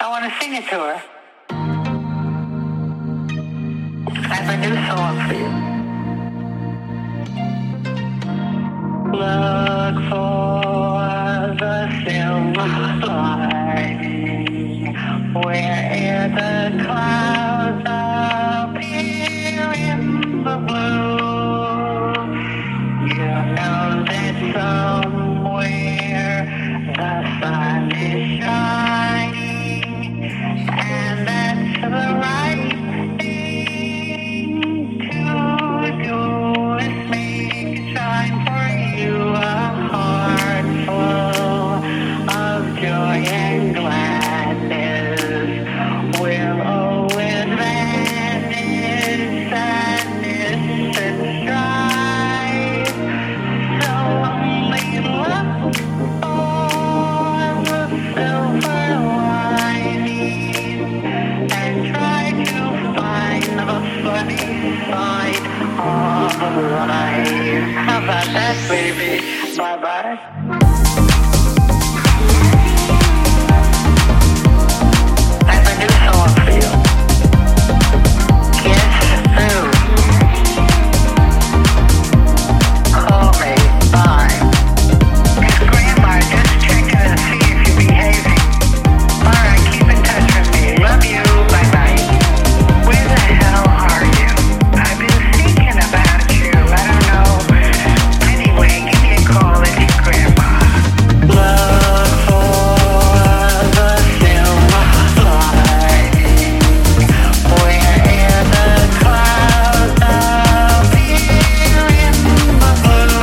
I want to sing it to her. I have a new song for you. Look for the silver lining, where the clouds appear in the blue. You know that somewhere the sun is shining, and that's the right thing to do is make it shine for you. A heart full of joy and gladness will always vanish, sadness and strife. So only look for the silver lining and try to find the funny side of life. How about that, baby? Bye-bye. I have a new song for you. Kiss Sue. Call me. Bye. Miss Grandma, just checking to see if you're behaving. All right, keep in touch with me. Love you. Bye-bye. Where the hell are you? I've been thinking about you. I don't know. Anyway, give me a call at your grandma. Look for the silver lining, where the clouds appear in the blue.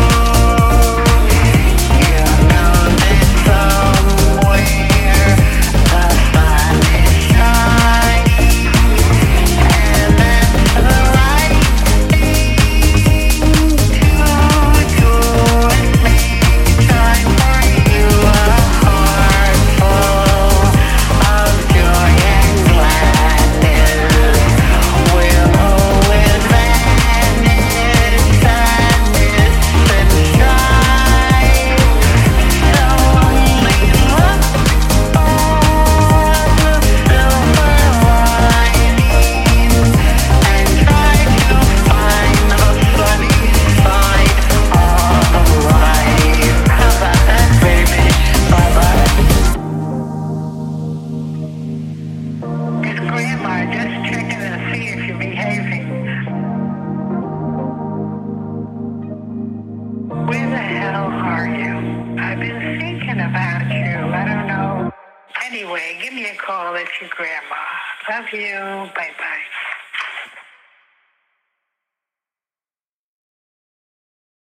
You know that somewhere the sun is shining, and that's the right thing to do is make it shine for you. A heart full of joy and gladness will always vanish, sadness and strife. So only look for the silver lining and try to find the funny side of life. How about that, baby? Bye-bye. Miss Grandma, just checking to see if you're behaving. Where the hell are you? I've been thinking about you. I don't know. Anyway, give me a call at your grandma. Love you. Bye-bye.